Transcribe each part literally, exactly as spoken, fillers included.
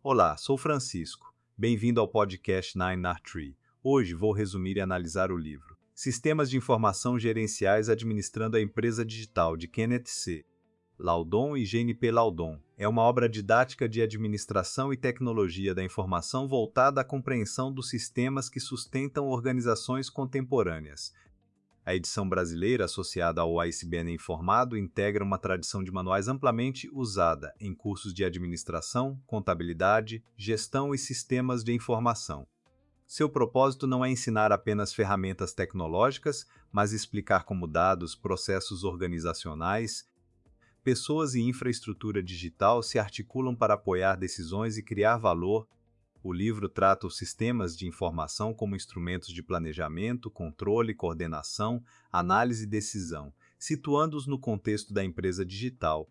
Olá, sou Francisco. Bem-vindo ao podcast Nine R Tree. Hoje vou resumir e analisar o livro Sistemas de Informação Gerenciais Administrando a Empresa Digital, de Kenneth C. Laudon e Jane P. Laudon. É uma obra didática de administração e tecnologia da informação voltada à compreensão dos sistemas que sustentam organizações contemporâneas. A edição brasileira, associada ao I C B N Informado, integra uma tradição de manuais amplamente usada em cursos de administração, contabilidade, gestão e sistemas de informação. Seu propósito não é ensinar apenas ferramentas tecnológicas, mas explicar como dados, processos organizacionais, pessoas e infraestrutura digital se articulam para apoiar decisões e criar valor. O livro trata os sistemas de informação como instrumentos de planejamento, controle, coordenação, análise e decisão, situando-os no contexto da empresa digital.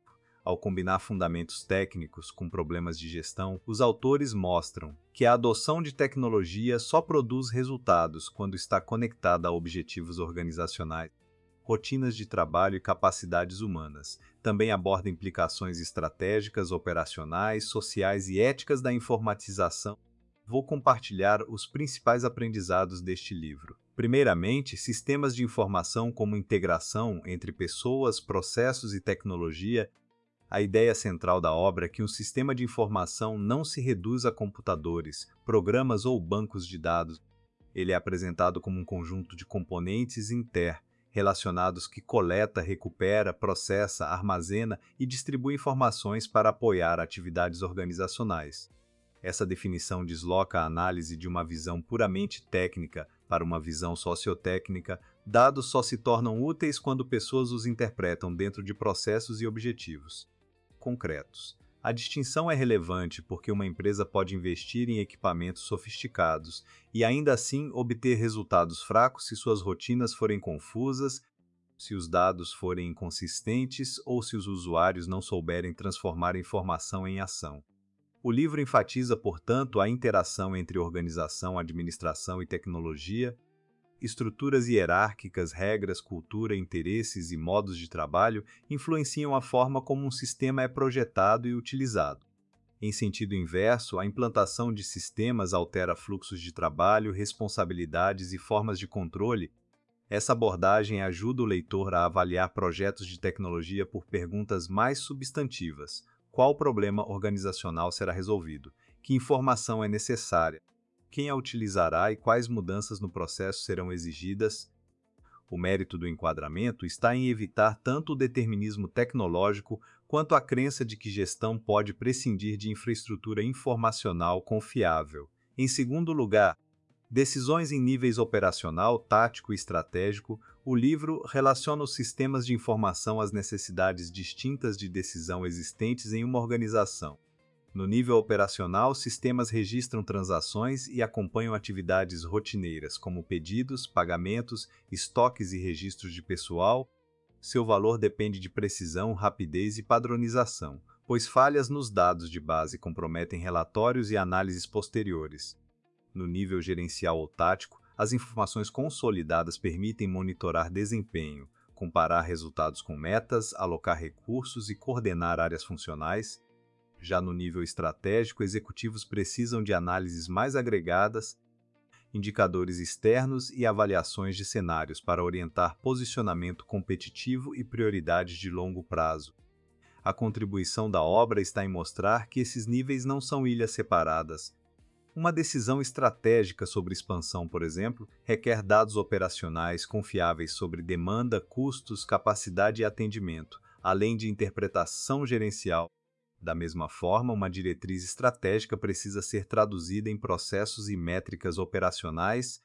Ao combinar fundamentos técnicos com problemas de gestão, os autores mostram que a adoção de tecnologia só produz resultados quando está conectada a objetivos organizacionais, rotinas de trabalho e capacidades humanas. Também aborda implicações estratégicas, operacionais, sociais e éticas da informatização. Vou compartilhar os principais aprendizados deste livro. Primeiramente, sistemas de informação como integração entre pessoas, processos e tecnologia. A ideia central da obra é que um sistema de informação não se reduz a computadores, programas ou bancos de dados. Ele é apresentado como um conjunto de componentes inter relacionados que coleta, recupera, processa, armazena e distribui informações para apoiar atividades organizacionais. Essa definição desloca a análise de uma visão puramente técnica para uma visão sociotécnica. Dados só se tornam úteis quando pessoas os interpretam dentro de processos e objetivos concretos. A distinção é relevante porque uma empresa pode investir em equipamentos sofisticados e ainda assim obter resultados fracos se suas rotinas forem confusas, se os dados forem inconsistentes ou se os usuários não souberem transformar informação em ação. O livro enfatiza, portanto, a interação entre organização, administração e tecnologia. Estruturas hierárquicas, regras, cultura, interesses e modos de trabalho influenciam a forma como um sistema é projetado e utilizado. Em sentido inverso, a implantação de sistemas altera fluxos de trabalho, responsabilidades e formas de controle. Essa abordagem ajuda o leitor a avaliar projetos de tecnologia por perguntas mais substantivas. Qual problema organizacional será resolvido? Que informação é necessária? Quem a utilizará e quais mudanças no processo serão exigidas? O mérito do enquadramento está em evitar tanto o determinismo tecnológico quanto a crença de que gestão pode prescindir de infraestrutura informacional confiável. Em segundo lugar, decisões em níveis operacional, tático e estratégico. O livro relaciona os sistemas de informação às necessidades distintas de decisão existentes em uma organização. No nível operacional, sistemas registram transações e acompanham atividades rotineiras, como pedidos, pagamentos, estoques e registros de pessoal. Seu valor depende de precisão, rapidez e padronização, pois falhas nos dados de base comprometem relatórios e análises posteriores. No nível gerencial ou tático, as informações consolidadas permitem monitorar desempenho, comparar resultados com metas, alocar recursos e coordenar áreas funcionais. Já no nível estratégico, executivos precisam de análises mais agregadas, indicadores externos e avaliações de cenários para orientar posicionamento competitivo e prioridades de longo prazo. A contribuição da obra está em mostrar que esses níveis não são ilhas separadas. Uma decisão estratégica sobre expansão, por exemplo, requer dados operacionais confiáveis sobre demanda, custos, capacidade e atendimento, além de interpretação gerencial. Da mesma forma, uma diretriz estratégica precisa ser traduzida em processos e métricas operacionais.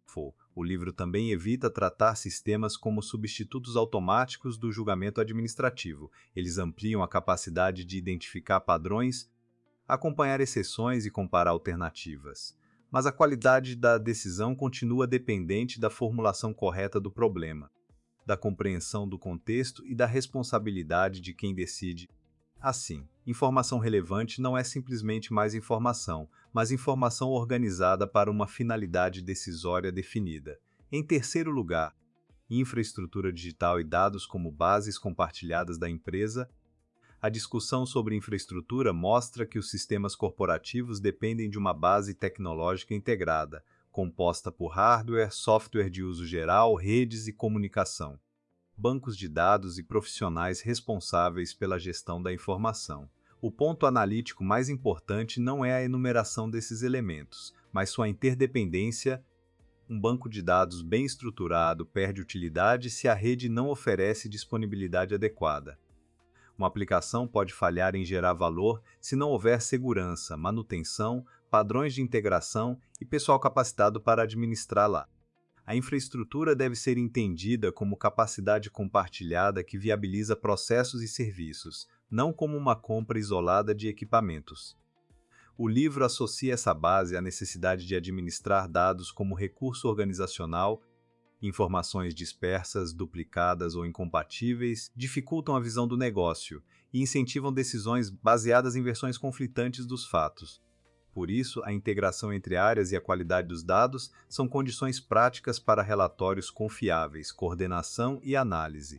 O livro também evita tratar sistemas como substitutos automáticos do julgamento administrativo. Eles ampliam a capacidade de identificar padrões, acompanhar exceções e comparar alternativas. Mas a qualidade da decisão continua dependente da formulação correta do problema, da compreensão do contexto e da responsabilidade de quem decide. Assim, informação relevante não é simplesmente mais informação, mas informação organizada para uma finalidade decisória definida. Em terceiro lugar, infraestrutura digital e dados como bases compartilhadas da empresa. A discussão sobre infraestrutura mostra que os sistemas corporativos dependem de uma base tecnológica integrada, composta por hardware, software de uso geral, redes e comunicação, bancos de dados e profissionais responsáveis pela gestão da informação. O ponto analítico mais importante não é a enumeração desses elementos, mas sua interdependência. Um banco de dados bem estruturado perde utilidade se a rede não oferece disponibilidade adequada. Uma aplicação pode falhar em gerar valor se não houver segurança, manutenção, padrões de integração e pessoal capacitado para administrá-la. A infraestrutura deve ser entendida como capacidade compartilhada que viabiliza processos e serviços, não como uma compra isolada de equipamentos. O livro associa essa base à necessidade de administrar dados como recurso organizacional. Informações dispersas, duplicadas ou incompatíveis dificultam a visão do negócio e incentivam decisões baseadas em versões conflitantes dos fatos. Por isso, a integração entre áreas e a qualidade dos dados são condições práticas para relatórios confiáveis, coordenação e análise.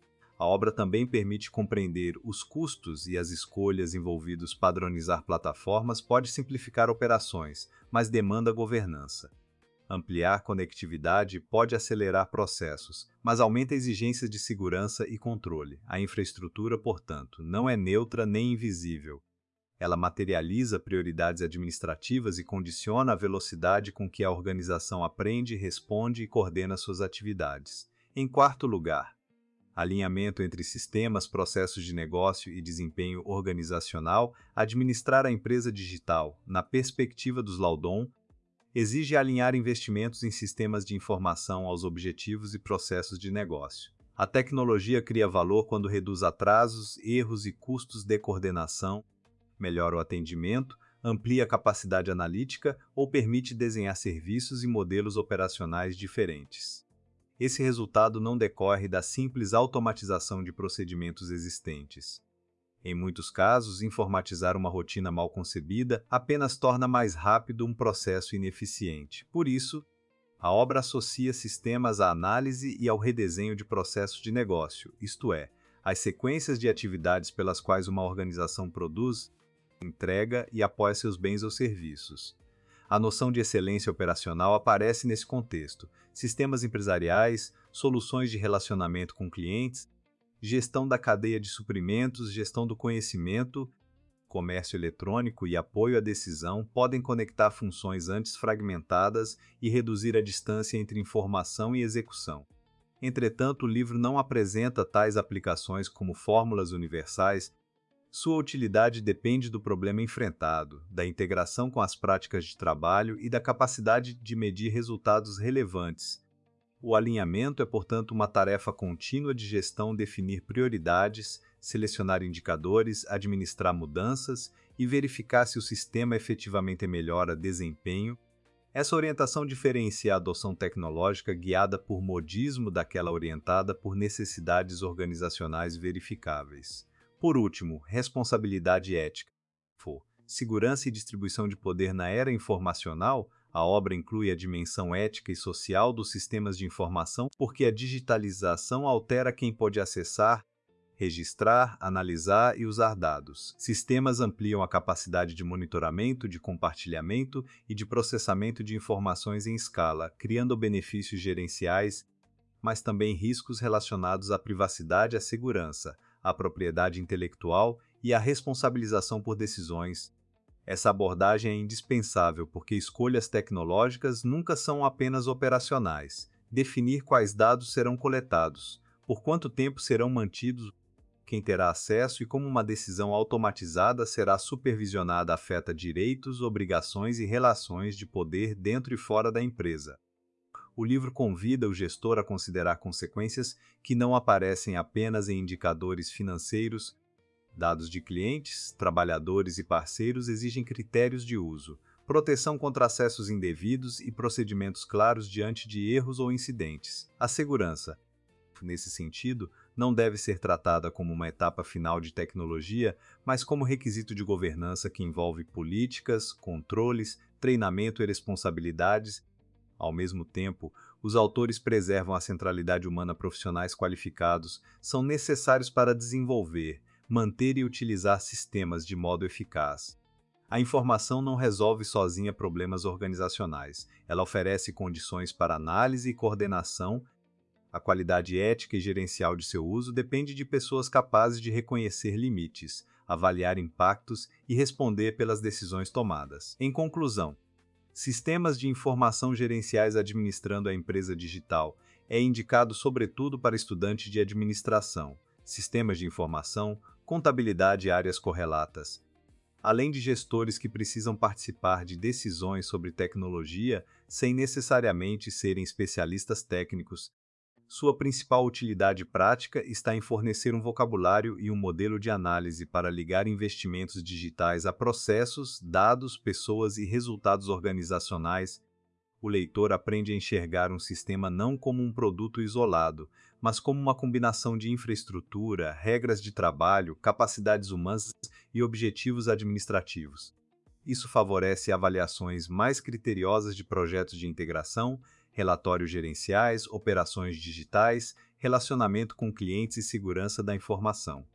A obra também permite compreender os custos e as escolhas envolvidos. Padronizar plataformas pode simplificar operações, mas demanda governança. Ampliar conectividade pode acelerar processos, mas aumenta exigências de segurança e controle. A infraestrutura, portanto, não é neutra nem invisível. Ela materializa prioridades administrativas e condiciona a velocidade com que a organização aprende, responde e coordena suas atividades. Em quarto lugar, alinhamento entre sistemas, processos de negócio e desempenho organizacional. Administrar a empresa digital, na perspectiva dos Laudon, exige alinhar investimentos em sistemas de informação aos objetivos e processos de negócio. A tecnologia cria valor quando reduz atrasos, erros e custos de coordenação, melhora o atendimento, amplia a capacidade analítica ou permite desenhar serviços e modelos operacionais diferentes. Esse resultado não decorre da simples automatização de procedimentos existentes. Em muitos casos, informatizar uma rotina mal concebida apenas torna mais rápido um processo ineficiente. Por isso, a obra associa sistemas à análise e ao redesenho de processos de negócio, isto é, às sequências de atividades pelas quais uma organização produz, entrega e apoia seus bens ou serviços. A noção de excelência operacional aparece nesse contexto: sistemas empresariais, soluções de relacionamento com clientes, gestão da cadeia de suprimentos, gestão do conhecimento, comércio eletrônico e apoio à decisão podem conectar funções antes fragmentadas e reduzir a distância entre informação e execução. Entretanto, o livro não apresenta tais aplicações como fórmulas universais. Sua utilidade depende do problema enfrentado, da integração com as práticas de trabalho e da capacidade de medir resultados relevantes. O alinhamento é, portanto, uma tarefa contínua de gestão. Definir prioridades, selecionar indicadores, administrar mudanças e verificar se o sistema efetivamente melhora desempenho. Essa orientação diferencia a adoção tecnológica guiada por modismo daquela orientada por necessidades organizacionais verificáveis. Por último, responsabilidade ética. Segurança e distribuição de poder na era informacional. A obra inclui a dimensão ética e social dos sistemas de informação, porque a digitalização altera quem pode acessar, registrar, analisar e usar dados. Sistemas ampliam a capacidade de monitoramento, de compartilhamento e de processamento de informações em escala, criando benefícios gerenciais, mas também riscos relacionados à privacidade e à segurança, à propriedade intelectual e à responsabilização por decisões. Essa abordagem é indispensável porque escolhas tecnológicas nunca são apenas operacionais. Definir quais dados serão coletados, por quanto tempo serão mantidos, quem terá acesso e como uma decisão automatizada será supervisionada afeta direitos, obrigações e relações de poder dentro e fora da empresa. O livro convida o gestor a considerar consequências que não aparecem apenas em indicadores financeiros. Dados de clientes, trabalhadores e parceiros exigem critérios de uso, proteção contra acessos indevidos e procedimentos claros diante de erros ou incidentes. A segurança, nesse sentido, não deve ser tratada como uma etapa final de tecnologia, mas como requisito de governança que envolve políticas, controles, treinamento e responsabilidades. Ao mesmo tempo, os autores preservam a centralidade humana. Profissionais qualificados são necessários para desenvolver, manter e utilizar sistemas de modo eficaz. A informação não resolve sozinha problemas organizacionais. Ela oferece condições para análise e coordenação. A qualidade ética e gerencial de seu uso depende de pessoas capazes de reconhecer limites, avaliar impactos e responder pelas decisões tomadas. Em conclusão, sistemas de informação gerenciais administrando a empresa digital é indicado sobretudo para estudantes de administração, sistemas de informação, contabilidade e áreas correlatas, além de gestores que precisam participar de decisões sobre tecnologia sem necessariamente serem especialistas técnicos. Sua principal utilidade prática está em fornecer um vocabulário e um modelo de análise para ligar investimentos digitais a processos, dados, pessoas e resultados organizacionais. O leitor aprende a enxergar um sistema não como um produto isolado, mas como uma combinação de infraestrutura, regras de trabalho, capacidades humanas e objetivos administrativos. Isso favorece avaliações mais criteriosas de projetos de integração, relatórios gerenciais, operações digitais, relacionamento com clientes e segurança da informação.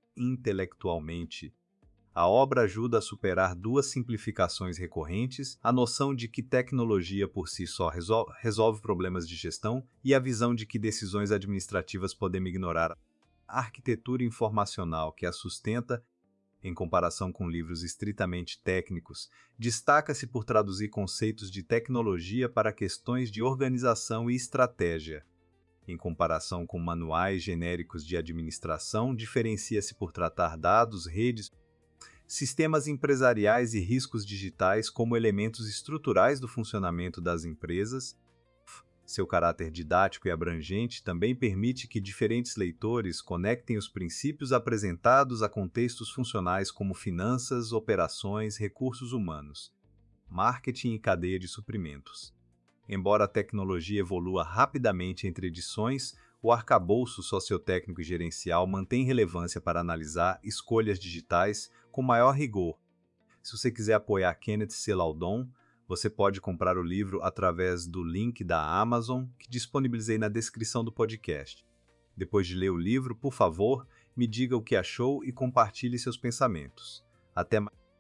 Intelectualmente, a obra ajuda a superar duas simplificações recorrentes, a noção de que tecnologia por si só resol- resolve problemas de gestão e a visão de que decisões administrativas podemos ignorar. A arquitetura informacional que a sustenta, em comparação com livros estritamente técnicos, destaca-se por traduzir conceitos de tecnologia para questões de organização e estratégia. Em comparação com manuais genéricos de administração, diferencia-se por tratar dados, redes, sistemas empresariais e riscos digitais como elementos estruturais do funcionamento das empresas. Seu caráter didático e abrangente também permite que diferentes leitores conectem os princípios apresentados a contextos funcionais como finanças, operações, recursos humanos, marketing e cadeia de suprimentos. Embora a tecnologia evolua rapidamente entre edições, o arcabouço sociotécnico e gerencial mantém relevância para analisar escolhas digitais com maior rigor. Se você quiser apoiar Kenneth C. Laudon, você pode comprar o livro através do link da Amazon, que disponibilizei na descrição do podcast. Depois de ler o livro, por favor, me diga o que achou e compartilhe seus pensamentos. Até mais.